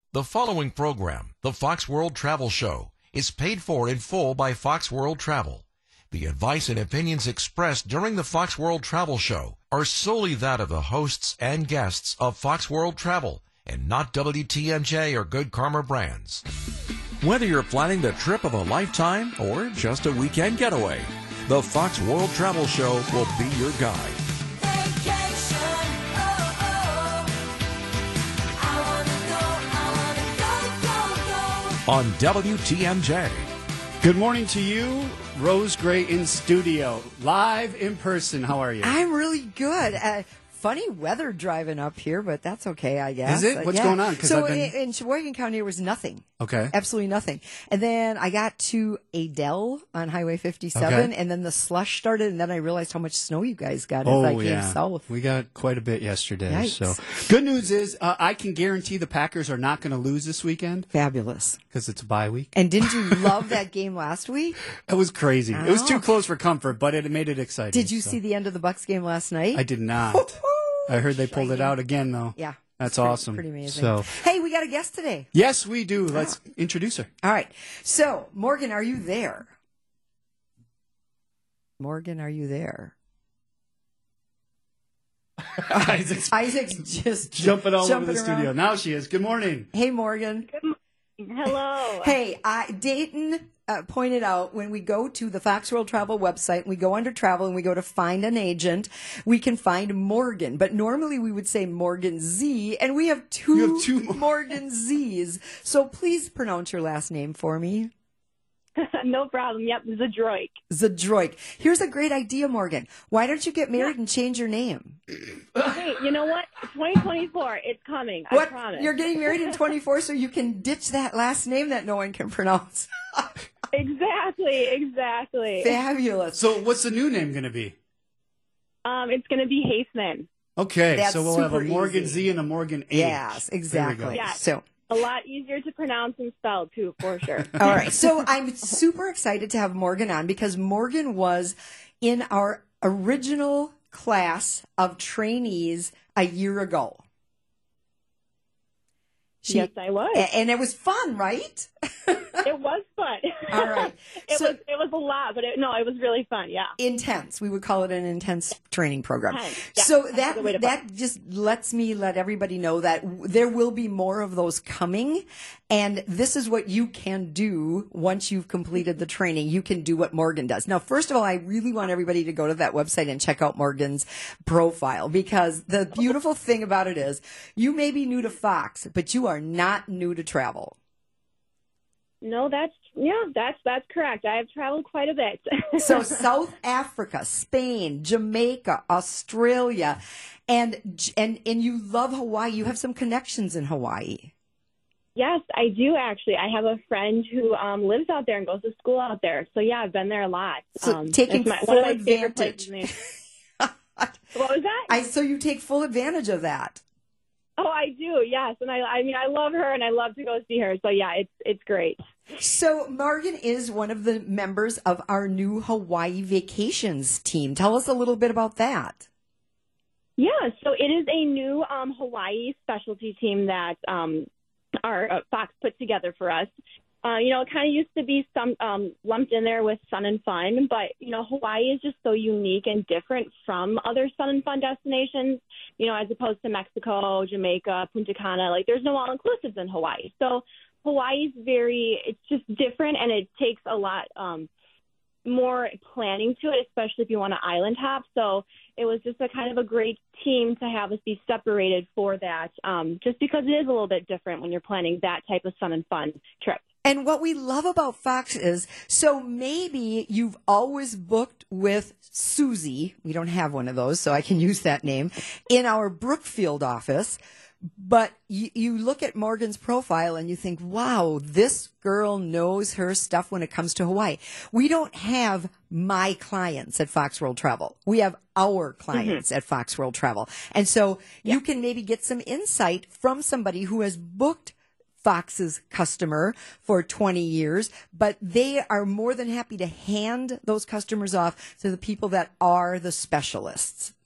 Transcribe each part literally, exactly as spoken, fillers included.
The following program, the Fox World Travel Show, is paid for in full by Fox World Travel. The advice and opinions expressed during the Fox World Travel Show are solely that of the hosts and guests of Fox World Travel and not W T M J or Good Karma Brands. Whether you're planning the trip of a lifetime or just a weekend getaway, the Fox World Travel Show will be your guide. On W T M J. Good morning to you, Rose Gray in studio, live in person. How are you? I'm really good. Uh, funny weather driving up here, but that's okay, I guess. Is it? What's uh, yeah. going on? 'Cause So I've been... in, in Sheboygan County, there was nothing. Okay. Absolutely nothing. And then I got to Adel on Highway fifty-seven, Okay. and then the slush started, and then I realized how much snow you guys got Oh, as I came yeah. south. We got quite a bit yesterday. Yikes. So, good news is uh, I can guarantee the Packers are not going to lose this weekend Fabulous. because it's a bye week. And didn't you love that game last week? It was crazy. I It was know. too close for comfort, but it made it exciting. Did you so. see the end of the Bucks game last night? I did not. I heard they pulled it out again, though. Yeah. That's Pretty- awesome. Pretty amazing. So, Hey, we got a guest today. yes, we do. Let's introduce her. All right. So, Morgan, are you there? Morgan, are you there? Isaac's Isaac's just jumping all jumping over the around. studio. Now she is. Good morning. Hey, Morgan. Hello. Hey, I, Dayton uh, pointed out when we go to the Fox World Travel website, we go under travel and we go to find an agent, we can find Morgan. But normally we would say Morgan Z, and we have two, You have two Mor- Morgan Z's. So please pronounce your last name for me. No problem. Yep, Zadroik. Zadroik. Here's a great idea, Morgan. Why don't you get married and change your name? Hey, you know what? twenty twenty-four, it's coming. I What? promise. You're getting married in twenty-four so you can ditch that last name that no one can pronounce. Exactly, exactly. Fabulous. So, what's the new name going to be? Um, it's going to be Haseman. Okay, That's so we'll have a super Morgan easy. Z and a Morgan H. Yes, There we exactly. go. Yeah. So, A lot easier to pronounce and spell, too, for sure. all right. So I'm super excited to have Morgan on because Morgan was in our original class of trainees a year ago. She, Yes, I was. a- And it was fun, right? It was fun. All right. it So- was it was a lot, but it, no, it was really fun. Yeah. Intense. We would call it an intense training program. Intense, yeah. So That's that a good way to that just lets me let everybody know that w- there will be more of those coming, and this is what you can do once you've completed the training. You can do what Morgan does. Now, first of all, I really want everybody to go to that website and check out Morgan's profile, because the beautiful thing about it is you may be new to Fox, but you are not new to travel. No, that's yeah, that's that's correct. I have traveled quite a bit. So South Africa, Spain, Jamaica, Australia, and and and you love Hawaii. You have some connections in Hawaii. Yes, I do actually. I have a friend who um, lives out there and goes to school out there. So yeah, I've been there a lot. So um, taking it's my, full one of my favorite advantage. places in the- What was that? I so you take full advantage of that. Oh, I do. Yes, and I, I mean, I love her, and I love to go see her. So yeah, it's it's great. So Morgan is one of the members of our new Hawaii Vacations team. Tell us a little bit about that. Yeah, so it is a new um, Hawaii specialty team that um, our uh, Fox put together for us. Uh, you know, it kind of used to be some um, lumped in there with Sun and Fun, but you know, Hawaii is just so unique and different from other Sun and Fun destinations. You know, as opposed to Mexico, Jamaica, Punta Cana, like there's no all-inclusives in Hawaii. So Hawaii's very, it's just different, and it takes a lot um, more planning to it, especially if you want to island hop. So it was just a kind of a great team to have us be separated for that, um, just because it is a little bit different when you're planning that type of Sun and Fun trip. And what we love about Fox is, so maybe you've always booked with Susie. We don't have one of those, so I can use that name in our Brookfield office. But you, you look at Morgan's profile and you think, wow, this girl knows her stuff when it comes to Hawaii. We don't have my clients at Fox World Travel. We have our clients mm-hmm. at Fox World Travel. And so yeah. you can maybe get some insight from somebody who has booked Fox's customer for twenty years, but they are more than happy to hand those customers off to the people that are the specialists.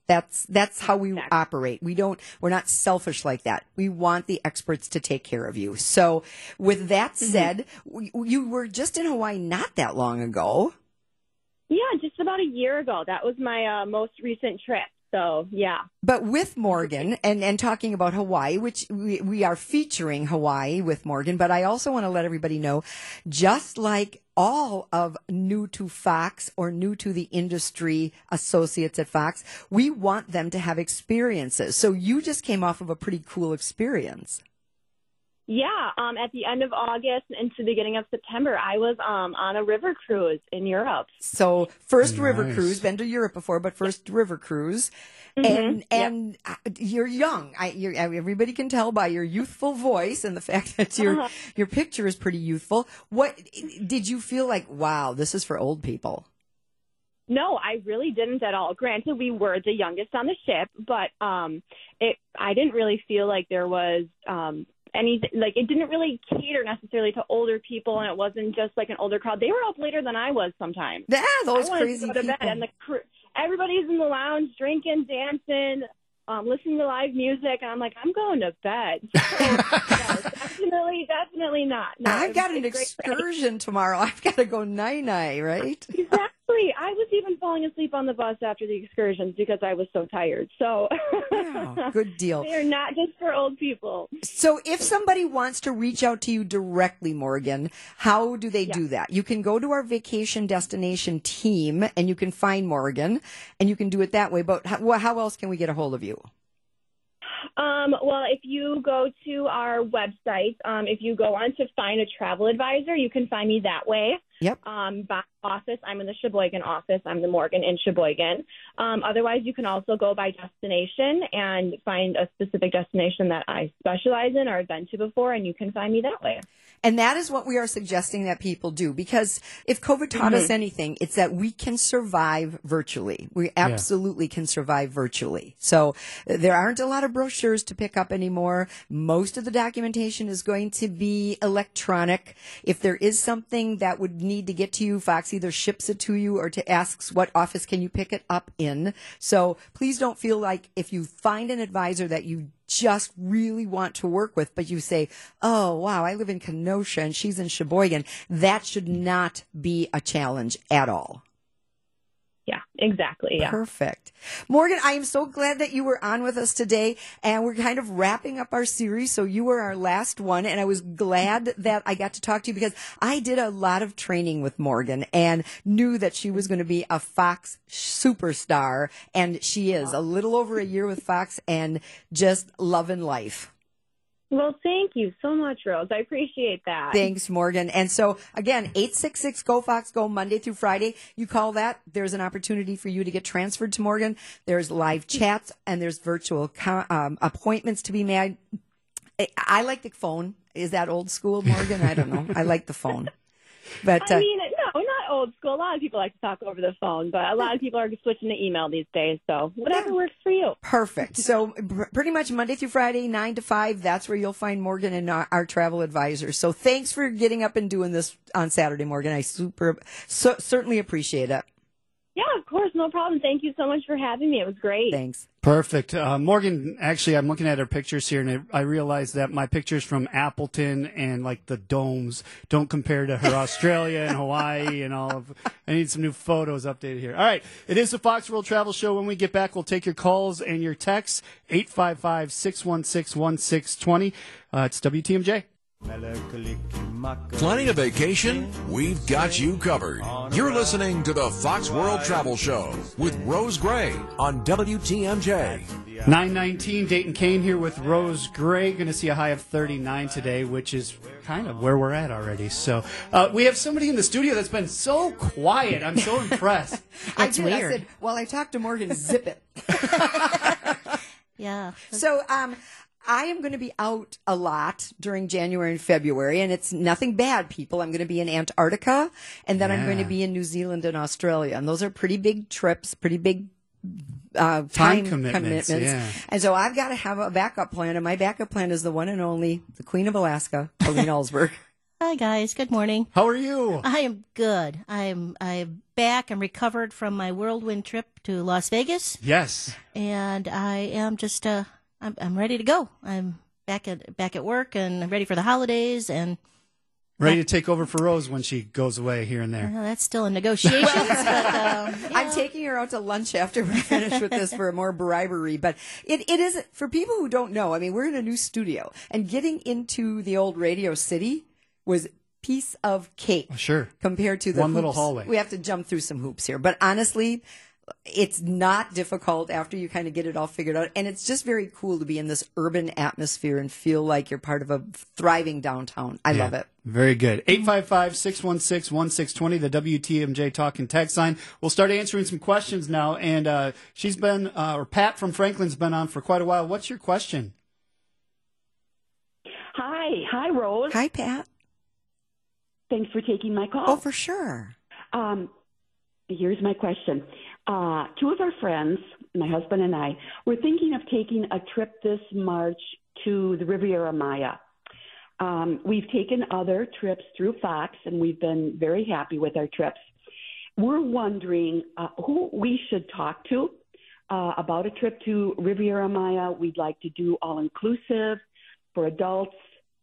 That's that's how we operate. We don't we're not selfish like that. We want the experts to take care of you. So with that said, mm-hmm. you were just in Hawaii not that long ago. Yeah, just about a year ago. That was my uh, most recent trip. So, yeah. But with Morgan, and, and talking about Hawaii, which we, we are featuring Hawaii with Morgan, but I also want to let everybody know, just like all of new to Fox or new to the industry associates at Fox, we want them to have experiences. So you just came off of a pretty cool experience. Yeah, um, at the end of August and into the beginning of September, I was um, on a river cruise in Europe. So first nice. river cruise, been to Europe before, but first river cruise. Mm-hmm. And and yep. you're young. I, you're, everybody can tell by your youthful voice and the fact that your uh-huh. your picture is pretty youthful. What did you feel like? Wow, this is for old people. No, I really didn't at all. Granted, we were the youngest on the ship, but um, it I didn't really feel like there was um, anything, like it didn't really cater necessarily to older people, and it wasn't just like an older crowd. They were up later than I was sometimes. Yeah, those I crazy to go to people. Bed, and the crew, everybody's in the lounge drinking, dancing, um, listening to live music, and I'm like, I'm going to bed. So, no, definitely, definitely not. No, I've got an a great excursion tomorrow. I've got to go night-night, right? Exactly. I was even falling asleep on the bus after the excursions because I was so tired. So, wow, good deal. They're not just for old people. So if somebody wants to reach out to you directly, Morgan, how do they yeah. do that? You can go to our vacation destination team and you can find Morgan and you can do it that way. But how, how else can we get a hold of you? Um, well, if you go to our website, um, if you go on to find a travel advisor, you can find me that way. Yep. Um, by office, I'm in the Sheboygan office. I'm the Morgan in Sheboygan. Um, otherwise, you can also go by destination and find a specific destination that I specialize in or have been to before, and you can find me that way. And that is what we are suggesting that people do, because if COVID taught mm-hmm. us anything, it's that we can survive virtually. We absolutely yeah. can survive virtually. So there aren't a lot of brochures to pick up anymore. Most of the documentation is going to be electronic. If there is something that would need to get to you, Fox either ships it to you or to asks what office can you pick it up in. So please don't feel like if you find an advisor that you just really want to work with, but you say, oh, wow, I live in Kenosha and she's in Sheboygan. That should not be a challenge at all. Yeah, exactly. Yeah. Perfect. Morgan, I am so glad that you were on with us today, and we're kind of wrapping up our series. So you were our last one, and I was glad that I got to talk to you because I did a lot of training with Morgan and knew that she was going to be a Fox superstar, and she is a little over a year with Fox and just loving life. Well, thank you so much, Rose. I appreciate that. Thanks, Morgan. And so, again, eight six six, G O, Fox, Go, Monday through Friday. You call that. There's an opportunity for you to get transferred to Morgan. There's live chats, and there's virtual um, appointments to be made. I like the phone. Is that old school, Morgan? I don't know. I like the phone. But uh, I mean, no, not old school. A lot of people like to talk over the phone, but a lot of people are switching to email these days. So whatever yeah. works for you. Perfect. So pr- pretty much Monday through Friday, nine to five, that's where you'll find Morgan and our, our travel advisors. So thanks for getting up and doing this on Saturday, Morgan. I super so, certainly appreciate it. Yeah, of course. No problem. Thank you so much for having me. It was great. Thanks. Perfect. Uh, Morgan, actually, I'm looking at her pictures here, and I, I realized that my pictures from Appleton and, like, the domes don't compare to her Australia and Hawaii and all of – I need some new photos updated here. All right. It is the Fox World Travel Show. When we get back, we'll take your calls and your texts, eight five five, six one six, one six two zero. Uh, it's W T M J. Planning a vacation? We've got you covered. You're listening to the Fox World Travel Show with Rose Gray on W T M J. nine nineteen, Dayton Kane here with Rose Gray. Going to see a high of thirty-nine today, which is kind of where we're at already. So uh, we have somebody in the studio that's been so quiet. I'm so impressed. I did. Weird. I said, well, I talked to Morgan, zip it. Yeah. So, um, I am going to be out a lot during January and February, and it's nothing bad, people. I'm going to be in Antarctica, and then yeah. I'm going to be in New Zealand and Australia. And those are pretty big trips, pretty big uh, time, time commitments. commitments. Yeah. And so I've got to have a backup plan, and my backup plan is the one and only, the Queen of Alaska, Pauline Ellsberg. Hi, guys. Good morning. How are you? I am good. I'm I'm back. I'm recovered from my whirlwind trip to Las Vegas, Yes. and I am just uh, I'm I'm ready to go. I'm back at back at work, and I'm ready for the holidays, and Ready to take over for Rose when she goes away here and there. uh, that's still in negotiations. but, um, yeah. I'm taking her out to lunch after we finish with this for more bribery. But it, it is, for people who don't know, I mean, we're in a new studio, and getting into the old Radio City was piece of cake. Oh, sure. Compared to the One little hoops. hallway. We have to jump through some hoops here. But honestly, it's not difficult after you kind of get it all figured out. And it's just very cool to be in this urban atmosphere and feel like you're part of a thriving downtown. I Yeah, love it. Very good. eight five five, six one six, one six two zero, the W T M J Talk and Text line. We'll start answering some questions now. And uh, she's been, uh, or Pat from Franklin's been on for quite a while. What's your question? Hi. Hi, Rose. Hi, Pat. Thanks for taking my call. Oh, for sure. Um, here's my question. Uh, two of our friends, my husband and I, were thinking of taking a trip this March to the Riviera Maya. Um, we've taken other trips through Fox, and we've been very happy with our trips. We're wondering uh, who we should talk to uh, about a trip to Riviera Maya. We'd like to do all-inclusive for adults.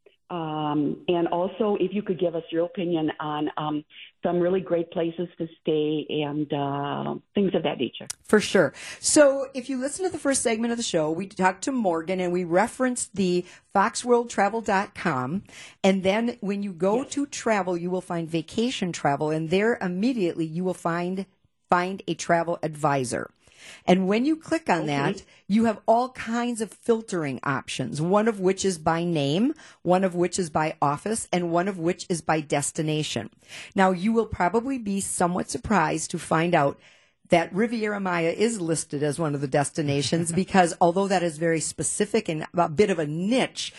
Um, and also, if you could give us your opinion on um, some really great places to stay and uh, things of that nature. For sure. So if you listen to the first segment of the show, we talked to Morgan and we referenced the fox world travel dot com. And then when you go to travel, you will find vacation travel. And there immediately you will find find a travel advisor. And when you click on Okay. that, you have all kinds of filtering options, one of which is by name, one of which is by office, and one of which is by destination. Now, you will probably be somewhat surprised to find out that Riviera Maya is listed as one of the destinations because although that is very specific and a bit of a niche,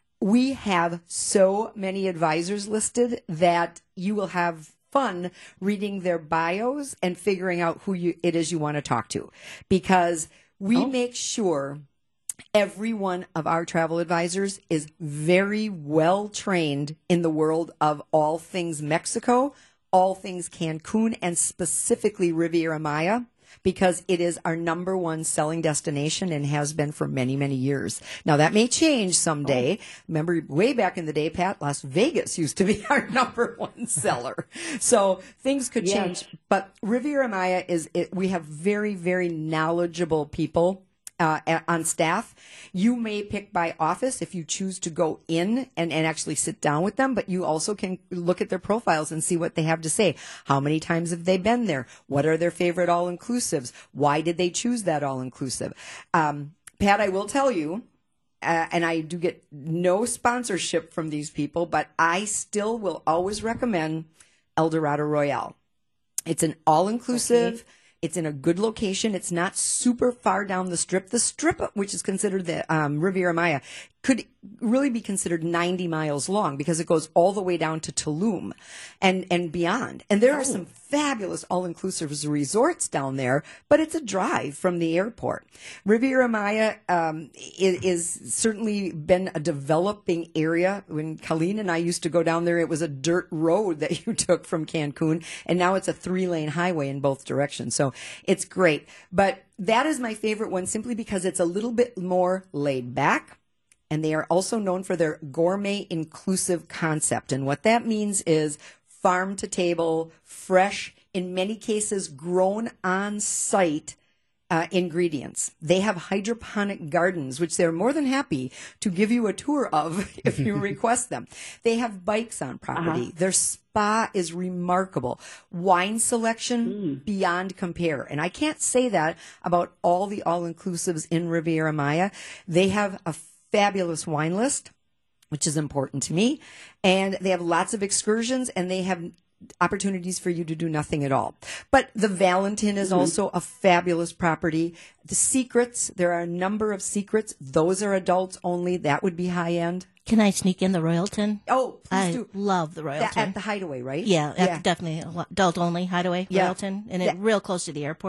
we have so many advisors listed that you will have fun reading their bios and figuring out who you, it is you want to talk to, because we Oh. make sure every one of our travel advisors is very well trained in the world of all things Mexico, all things Cancun, and specifically Riviera Maya, because it is our number one selling destination and has been for many, many years. Now, that may change someday. Remember, way back in the day, Pat, Las Vegas used to be our number one seller. So things could Yes. change. But Riviera Maya is, it, we have very, very knowledgeable people Uh, a- on staff. You may pick by office if you choose to go in and, and actually sit down with them, but you also can look at their profiles and see what they have to say. How many times have they been there? What are their favorite all-inclusives? Why did they choose that all-inclusive? Um, Pat, I will tell you, uh, and I do get no sponsorship from these people, but I still will always recommend El Dorado Royale. It's an all-inclusive. Okay. It's in a good location. It's not super far down the strip. The strip, which is considered the um, Riviera Maya, could really be considered ninety miles long because it goes all the way down to Tulum and, and beyond. And there are some fabulous all-inclusive resorts down there, but it's a drive from the airport. Riviera Maya um, is, is certainly been a developing area. When Colleen and I used to go down there, it was a dirt road that you took from Cancun, and now it's a three-lane highway in both directions. So it's great. But that is my favorite one simply because it's a little bit more laid back. And they are also known for their gourmet inclusive concept. And what that means is farm to table, fresh, in many cases grown on site uh, ingredients. They have hydroponic gardens, which they're more than happy to give you a tour of if you request them. They have bikes on property. Uh-huh. Their spa is remarkable. Wine selection Mm. beyond compare. And I can't say that about all the all-inclusives in Riviera Maya. They have a fabulous wine list, which is important to me. And they have lots of excursions, and they have opportunities for you to do nothing at all. But the Valentin is also a fabulous property. The Secrets, there are a number of Secrets. Those are adults only. That would be high end. Can I sneak in the Royalton? Oh, please I do. love the That, Royalton. at the Hideaway, right? yeah, at- definitely adult only Hideaway Yeah. Royalton, and it Yeah. real close to the airport.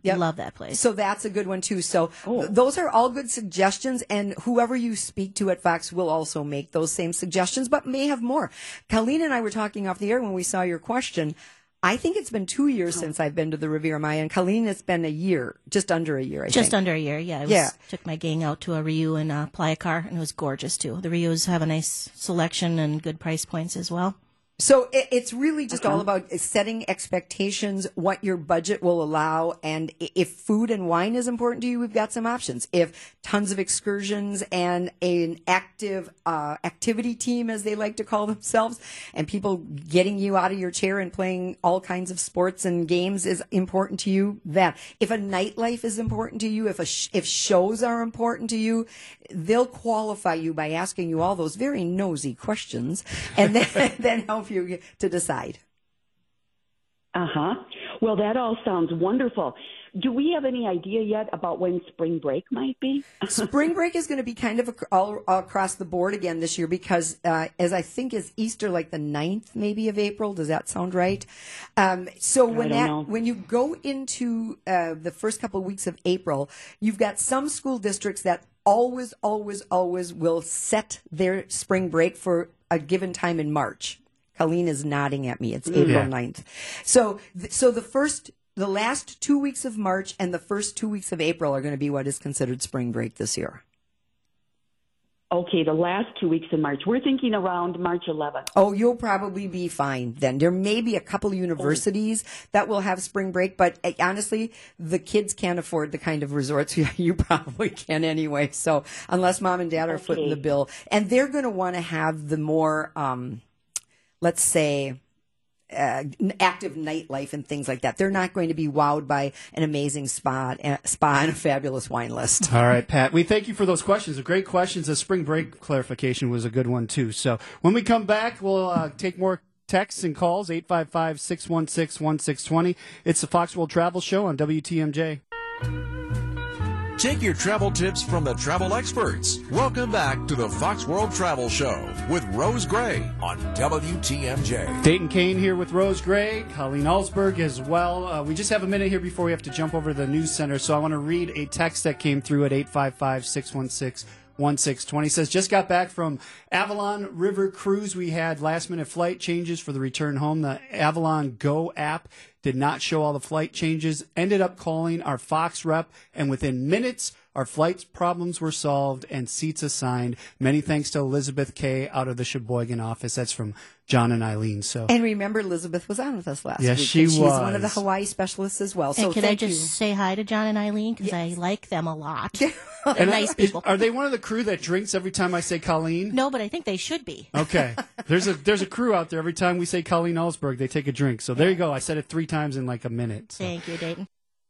Yep. Love that place. So that's a good one too. So Oh. th- those are all good suggestions, and whoever you speak to at Fox will also make those same suggestions, but may have more. Colleen and I were talking off the air when we saw your question. I think it's been two years since I've been to the Riviera Maya, and Colleen, it's been a year, just under a year, I Just think. under a year, yeah. I was, Yeah. took my gang out to a Ryu in uh, Playa Car, and it was gorgeous too. The Ryus have a nice selection and good price points as well. So it, it's really just all about setting expectations, what your budget will allow, and i- if food and wine is important to you, we've got some options. If tons of excursions and an active uh, activity team, as they like to call themselves, and people getting you out of your chair and playing all kinds of sports and games is important to you, that. If a nightlife is important to you, if a sh- if shows are important to you, they'll qualify you by asking you all those very nosy questions, and then, then help you to decide. Uh huh. Well, that all sounds wonderful. Do we have any idea yet about when spring break might be? Spring break is going to be kind of ac- all, all across the board again this year because, uh, as I think is Easter, like the ninth maybe of April. Does that sound right? Um, so when don't that know. when you go into uh, the first couple of weeks of April, you've got some school districts that always, always, always will set their spring break for a given time in March. Colleen is nodding at me. It's April Yeah. ninth. So, th- so the first, the last two weeks of March and the first two weeks of April are going to be what is considered spring break this year. Okay, the last two weeks in March. We're thinking around March eleventh. Oh, you'll probably be fine then. There may be a couple of universities that will have spring break, but uh, honestly, the kids can't afford the kind of resorts you, you probably can anyway. So unless mom and dad are Okay. footing the bill, and they're going to want to have the more, um, let's say, uh, active nightlife and things like that. They're not going to be wowed by an amazing spa, uh, spa and a fabulous wine list. All right, Pat. We thank you for those questions. They're great questions. The spring break clarification was a good one, too. So when we come back, we'll uh, take more texts and calls, eight five five, six one six, one six two zero. It's the Fox World Travel Show on W T M J. Take your travel tips from the travel experts. Welcome back to the Fox World Travel Show with Rose Gray on W T M J. Dayton Kane here with Rose Gray, Colleen Alsberg as well. Uh, we just have a minute here before we have to jump over to the news center, so I want to read a text that came through at eight five five, six one six, one six two zero. Says, just got back from Avalon River Cruise. We had last-minute flight changes for the return home. The Avalon Go app did not show all the flight changes. Ended up calling our Fox rep, and within minutes, our flight problems were solved and seats assigned. Many thanks to Elizabeth Kay out of the Sheboygan office. That's from John and Eileen. So, And remember, Elizabeth was on with us last Yes, week. she and she's one of the was. Hawaii specialists as well. So and can I thank just you. say hi to John and Eileen? Because I like them a lot. They're And I- nice is- people. are they one of the crew that drinks every time I say Colleen? No, but I think they should be. Okay. There's a there's a crew out there. Every time we say Colleen Ellsberg, they take a drink. So there you go. I said it three times in like a minute. So. Thank you, Dayton.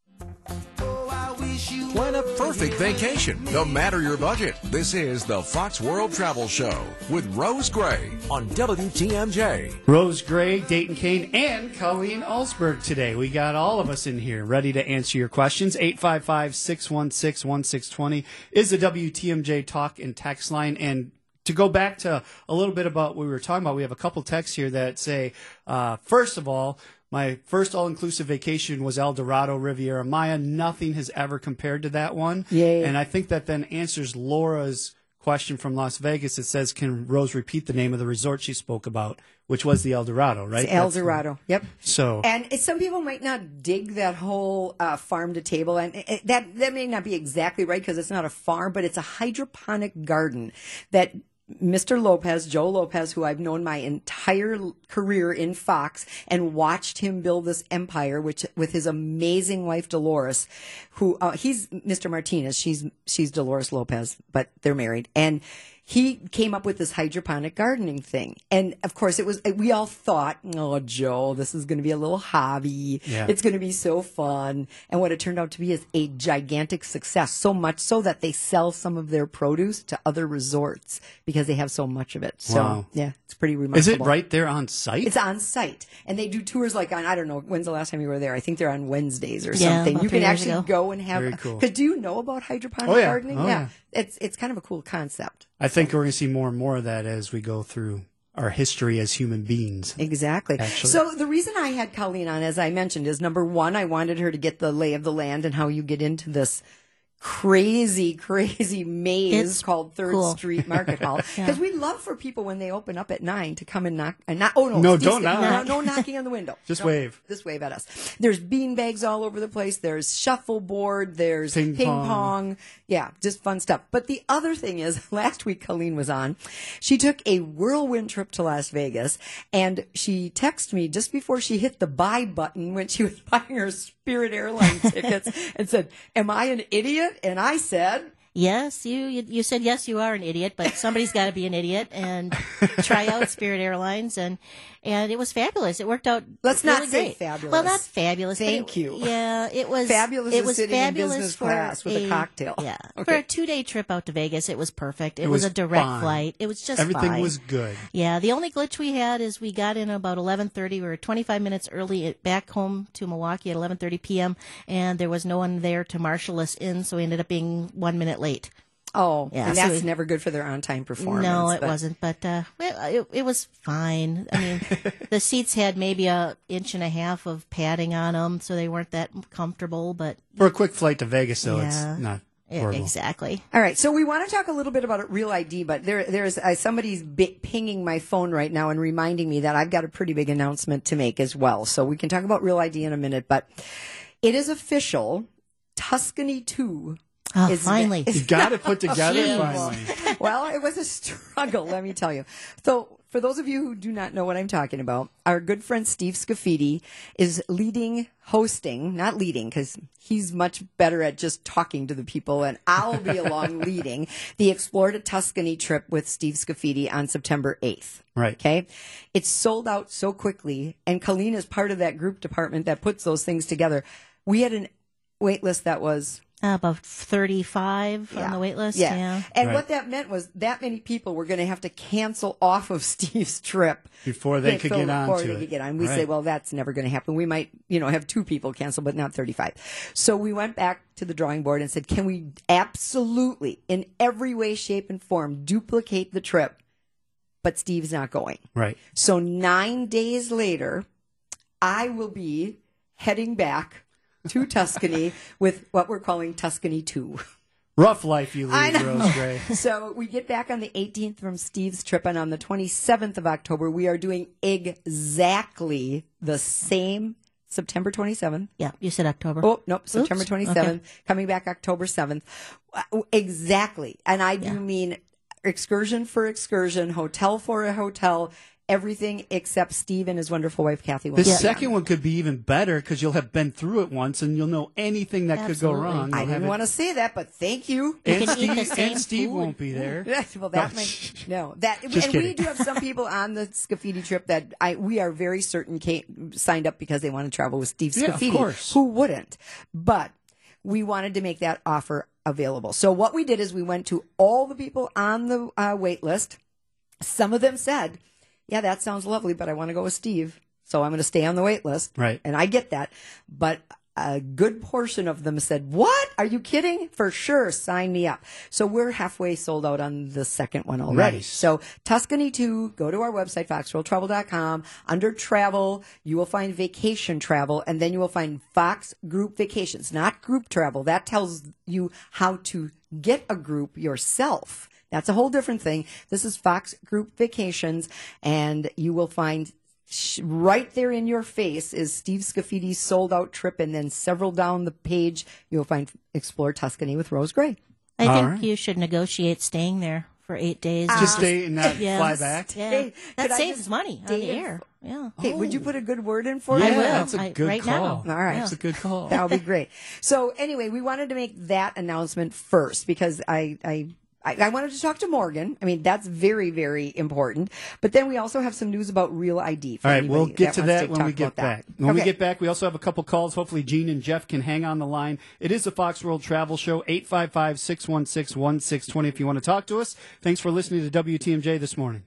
Plan a perfect vacation, no matter your budget. This is the Fox World Travel Show with Rose Gray on W T M J. Rose Gray, Dayton Kane, and Colleen Ellsberg today. We got all of us in here ready to answer your questions. eight five five, six one six, one six two zero is the W T M J talk and text line. And to go back to a little bit about what we were talking about, we have a couple texts here that say, uh, first of all, my first all-inclusive vacation was El Dorado, Riviera Maya. Nothing has ever compared to that one. Yay. And I think that then answers Laura's question from Las Vegas. It says, can Rose repeat the name of the resort she spoke about, which was the El Dorado, right? It's El That's the- Dorado. Yep. So, And it- some people might not dig that whole uh, farm to table, and it, it- that that may not be exactly right because it's not a farm, but it's a hydroponic garden that Mister Lopez, Joe Lopez, who I've known my entire career in Fox and watched him build this empire, which with his amazing wife Dolores, who uh, he's Mister Martinez, she's she's Dolores Lopez, but they're married, and he came up with this hydroponic gardening thing. And of course, it was, we all thought, oh, Joe, this is going to be a little hobby. Yeah. It's going to be so fun. And what it turned out to be is a gigantic success, so much so that they sell some of their produce to other resorts because they have so much of it. So, Wow. yeah, it's pretty remarkable. is it right there on site? It's on site, and they do tours like on, I don't know, when's the last time you were there? I think they're on Wednesdays or Yeah, something. about You three can years actually ago. go and have, Very cool. because do you know about hydroponic Oh, yeah. gardening? Oh, yeah. It's, it's kind of a cool concept. I think we're going to see more and more of that as we go through our history as human beings. Exactly. Actually. So the reason I had Colleen on, as I mentioned, is number one, I wanted her to get the lay of the land and how you get into this crazy, crazy maze It's called Third cool. Street Market Hall. Yeah. Because we love for people when they open up at nine to come and knock. And knock oh no, No, Steve's- don't knock. No, no knocking on the window. Just No, wave. Just wave at us. There's bean bags all over the place. There's shuffleboard. There's Ping ping, pong. pong. Yeah, just fun stuff. But the other thing is, last week Colleen was on. She took a whirlwind trip to Las Vegas, and she texted me just before she hit the buy button when she was buying her Spirit Airlines tickets and said, "Am I an idiot?" And I said, Yes, you, you you said yes, you are an idiot, but somebody's got to be an idiot and try out Spirit Airlines, and and it was fabulous. It worked out. Let's really not say great. fabulous. Well, not fabulous. but Thank it- you. Yeah, it was Fabulous It is was sitting in fabulous business for class with a cocktail. Yeah, Okay. for a two day trip out to Vegas, it was perfect. It, It was, was a direct fine. flight. It was just Everything fine. was good. Yeah, the only glitch we had is we got in about eleven thirty. We were twenty-five minutes early at- back home to Milwaukee at eleven thirty p.m., and there was no one there to marshal us in, so we ended up being one minute late. "Oh, Yeah, and so that's we- never good for their on-time performance." No, it but- wasn't, but uh, it, it, it was fine. I mean, the seats had maybe a inch and a half of padding on them, so they weren't that comfortable, but For a quick flight to Vegas, though, Yeah. it's not yeah, horrible. exactly. All right, so we want to talk a little bit about Real I D, but there, there's uh, somebody's bi- pinging my phone right now and reminding me that I've got a pretty big announcement to make as well. So we can talk about Real I D in a minute, but it is official. Tuscany two. Oh, is finally. You got it put together Jeez. finally. Well, it was a struggle, let me tell you. So, for those of you who do not know what I'm talking about, our good friend Steve Scafidi is leading, hosting, not leading, because he's much better at just talking to the people, and I'll be along leading the Explore to Tuscany trip with Steve Scafidi on September eighth. Right. Okay. It's sold out so quickly, and Colleen is part of that group department that puts those things together. We had a wait list that was Uh, about thirty-five on the wait list. yeah. Yeah. And Right. what that meant was that many people were going to have to cancel off of Steve's trip Before they could get on before to they it. could get on. We say, Right. well, that's never going to happen. We might, you know, have two people cancel, but not thirty-five. So we went back to the drawing board and said, can we absolutely, in every way, shape, and form, duplicate the trip? But Steve's not going. Right. So nine days later, I will be heading back to Tuscany with what we're calling Tuscany two. Rough life you I lead, know. Rose Gray. So we get back on the eighteenth from Steve's trip, and on the twenty-seventh of October, we are doing exactly the same September twenty-seventh. Yeah, you said October. Oh, nope, September Oops. twenty-seventh, coming back October seventh. Uh, Exactly. And I do Yeah. mean excursion for excursion, hotel for a hotel, everything except Steve and his wonderful wife, Kathy. will The be on. second one could be even better because you'll have been through it once and you'll know anything that Absolutely. could go wrong. I You'll have didn't it- want to say that, but thank you. You and can eat the Steve, same and Steve food. won't be there. well, that No. might no that, Just and we kidding. do have some people on the Scafidi trip that I we are very certain came, signed up because they want to travel with Steve Yeah, of Scafidi. course. Who wouldn't? But we wanted to make that offer available. So what we did is we went to all the people on the uh, wait list. Some of them said, "Yeah, that sounds lovely, but I want to go with Steve, so I'm going to stay on the wait list." Right. And I get that, but a good portion of them said, "What? Are you kidding? For sure, sign me up." So we're halfway sold out on the second one already. Nice. So Tuscany two, go to our website, fox world travel dot com. Under travel, you will find vacation travel, and then you will find Fox Group Vacations, not group travel. That tells you how to get a group yourself. That's a whole different thing. This is Fox Group Vacations, and you will find sh- right there in your face is Steve Scafidi's sold out trip, and then several down the page, you'll find Explore Tuscany with Rose Gray. I All think right. you should negotiate staying there for eight days. Just stay and not Yeah. fly back. Yeah, Hey, that could I saves just money on the stay in air. Yeah. Hey, would you put a good word in for Yeah, me? will. that's a I- good right call. now. All right. That's a good call. That would be great. So anyway, we wanted to make that announcement first because I, I, I, I wanted to talk to Morgan. I mean, that's very, very important. But then we also have some news about Real I D. For All right, anybody we'll get to wants that when talk we get about that. back. When we Okay. get back, we also have a couple calls. Hopefully, Gene and Jeff can hang on the line. It is the Fox World Travel Show, eight five five, six one six, one six two zero if you want to talk to us. Thanks for listening to W T M J this morning.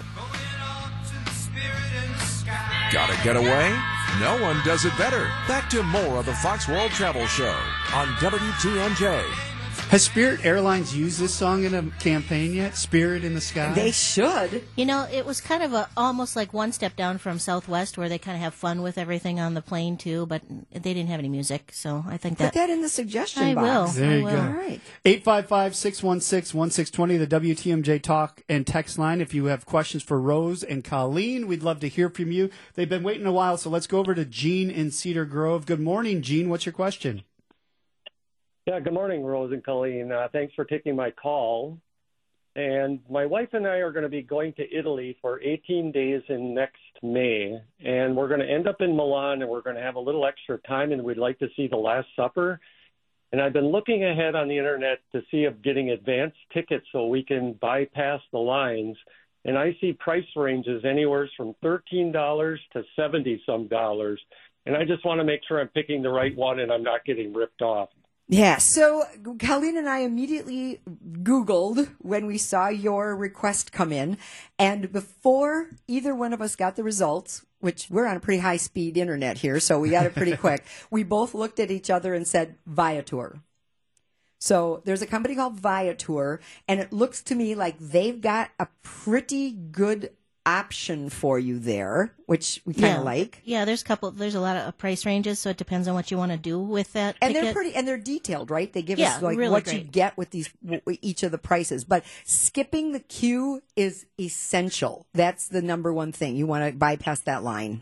Gotta get away? No one does it better. Back to more of the Fox World Travel Show on W T M J. Has Spirit Airlines used this song in a campaign yet? Spirit in the Sky? They should. You know, it was kind of a almost like one step down from Southwest, where they kind of have fun with everything on the plane too, but they didn't have any music, so I think Put that that in the suggestion I box. will. There I you will. go. All right. eight five five, six one six, one six two zero, the W T M J Talk and text line. If you have questions for Rose and Colleen, we'd love to hear from you. They've been waiting a while, so let's go over to Gene in Cedar Grove. Good morning, Gene. What's your question? Yeah, good morning, Rose and Colleen. Uh, thanks for taking my call. And my wife and I are going to be going to Italy for eighteen days in next May. And we're going to end up in Milan, and we're going to have a little extra time, and we'd like to see The Last Supper. And I've been looking ahead on the internet to see if getting advanced tickets so we can bypass the lines. And I see price ranges anywhere from thirteen dollars to seventy some dollars. And I just want to make sure I'm picking the right one and I'm not getting ripped off. Yeah, so Colleen and I immediately Googled when we saw your request come in, and before either one of us got the results, which we're on a pretty high-speed internet here, so we got it pretty quick, we both looked at each other and said, Viator. So there's a company called Viator, and it looks to me like they've got a pretty good option for you there, which we kind of Yeah. like. Yeah, there's a couple. There's a lot of price ranges, so it depends on what you want to do with that And ticket. they're pretty, and they're detailed, right? They give Yeah, us like really what you great. get with these, w- each of the prices. But skipping the queue is essential. That's the number one thing. You want to bypass that line.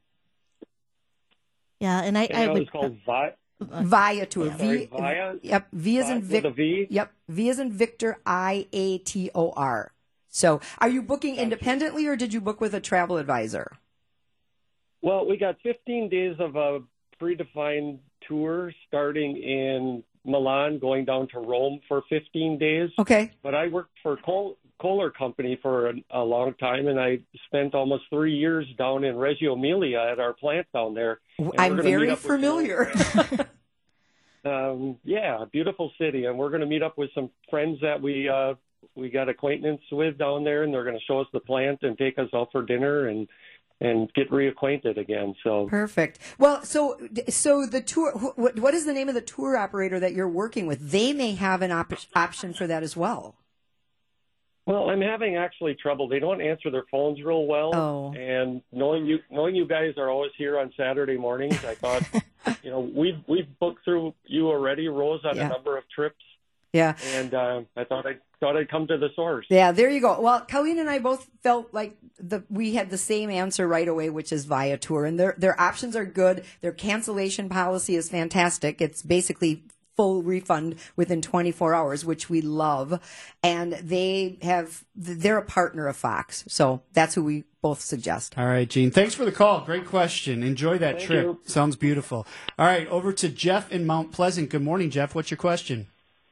Yeah, and I, And I that would. was called Vi- Viator. Sorry, V. Via? Yep. V is Vi- in with Vic. a V? Yep. V is in Victor. I A T O R. So, are you booking independently, or did you book with a travel advisor? Well, we got fifteen days of a predefined tour starting in Milan, going down to Rome for fifteen days. Okay. But I worked for Col- Kohler Company for a, a long time, and I spent almost three years down in Reggio Emilia at our plant down there. And we're I'm gonna meet very up with familiar. some- um, yeah, beautiful city, and we're going to meet up with some friends that we uh, we got acquaintance with down there, and they're going to show us the plant and take us out for dinner and and get reacquainted again. So Perfect. Well, so so the tour. wh- What, what is the name of the tour operator that you're working with? They may have an op- option for that as well. Well, I'm having actually trouble. They don't answer their phones real well. Oh. And knowing you, knowing you guys are always here on Saturday mornings, I thought, you know, we've we've booked through you already, Rose, on Yeah. a number of trips, Yeah. and uh, I thought I thought I'd come to the source. Yeah, there you go. Well, Colleen and I both felt like the we had the same answer right away, which is Viator, and their their options are good. Their cancellation policy is fantastic. It's basically full refund within twenty-four hours, which we love. And they have they're a partner of Fox, so that's who we both suggest. All right, Gene. Thanks for the call. Great question. Enjoy that Thank trip. you. Sounds beautiful. All right, over to Jeff in Mount Pleasant. Good morning, Jeff. What's your question?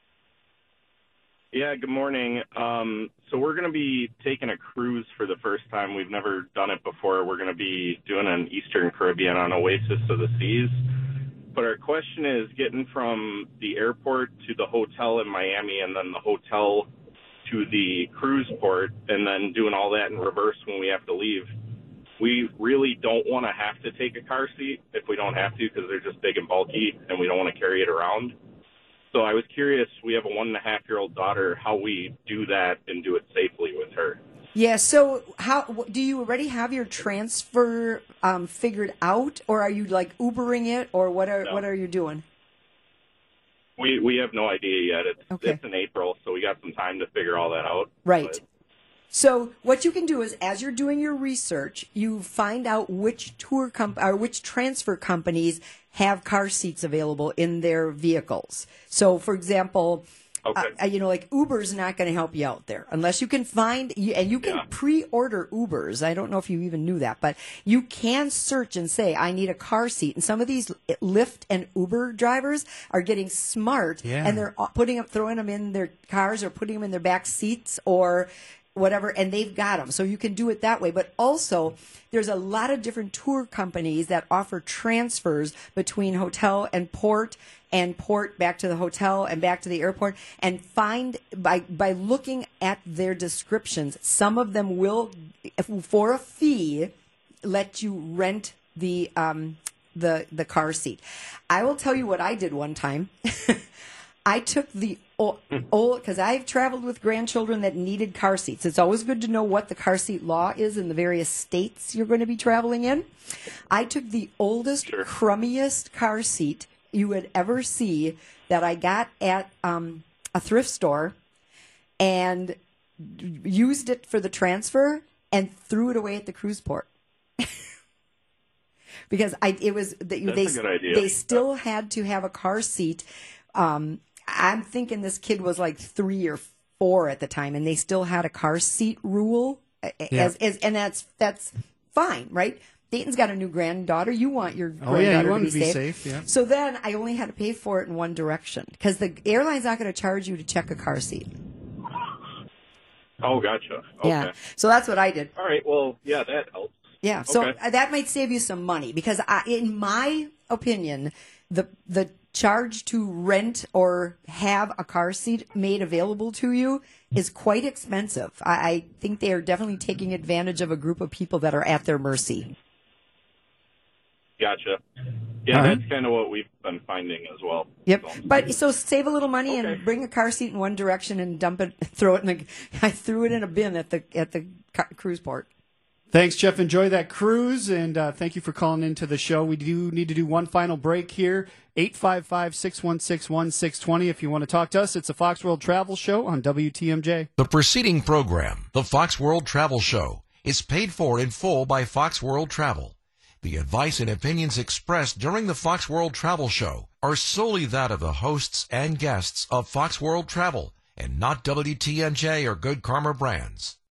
Yeah, good morning. Um, so we're going to be taking a cruise for the first time. We've never done it before. We're going to be doing an Eastern Caribbean on Oasis of the Seas. But our question is getting from the airport to the hotel in Miami and then the hotel to the cruise port and then doing all that in reverse when we have to leave. We really don't want to have to take a car seat if we don't have to because they're just big and bulky and we don't want to carry it around. So I was curious, we have a one and a half year old daughter, how we do that and do it safely with her. Yeah. So, how wh- do you already have your transfer um, figured out, or are you like Ubering it, or what are No. what are you doing? We we have no idea yet. It's Okay. it's in April, so we got some time to figure all that out. Right. But So what you can do is, as you're doing your research, you find out which tour comp- or which transfer companies have car seats available in their vehicles. So, for example, Okay. uh, you know, like Uber's not going to help you out there unless you can find, you, and you can Yeah. pre-order Ubers. I don't know if you even knew that, but you can search and say, I need a car seat. And some of these Lyft and Uber drivers are getting smart, Yeah. and they're putting up, throwing them in their cars or putting them in their back seats or whatever, and they've got them. So you can do it that way. But also, there's a lot of different tour companies that offer transfers between hotel and port, and port back to the hotel and back to the airport, and find by by looking at their descriptions, some of them will, for a fee, let you rent the um the the car seat. I will tell you what I did one time. I took the oh, oh, because I've traveled with grandchildren that needed car seats. It's always good to know what the car seat law is in the various states you're going to be traveling in. I took the oldest, Sure. crummiest car seat you would ever see that I got at um, a thrift store and used it for the transfer and threw it away at the cruise port. Because I, it was they, That's they, a good idea. they still had to have a car seat. Um, I'm thinking this kid was like three or four at the time, and they still had a car seat rule. Yeah. As, as and that's that's fine, right? Dayton's got a new granddaughter. You want your Oh, yeah, granddaughter you want to be, to be safe. safe, yeah. So then I only had to pay for it in one direction because the airline's not going to charge you to check a car seat. Oh, gotcha. Okay. Yeah. So that's what I did. All right. Well, yeah, that helps. Yeah, so Okay. uh, that might save you some money because, I, in my opinion, the the charge to rent or have a car seat made available to you is quite expensive. I, I think they are definitely taking advantage of a group of people that are at their mercy. Gotcha. Yeah, All right. that's kind of what we've been finding as well. Yep. So- But so save a little money Okay. and bring a car seat in one direction and dump it, throw it in the. I threw it in a bin at the at the ca- cruise port. Thanks, Jeff. Enjoy that cruise, and uh, thank you for calling into the show. We do need to do one final break here. eight five five, six one six, one six two zero if you want to talk to us. It's a Fox World Travel Show on W T M J. The preceding program, the Fox World Travel Show, is paid for in full by Fox World Travel. The advice and opinions expressed during the Fox World Travel Show are solely that of the hosts and guests of Fox World Travel and not W T M J or Good Karma Brands.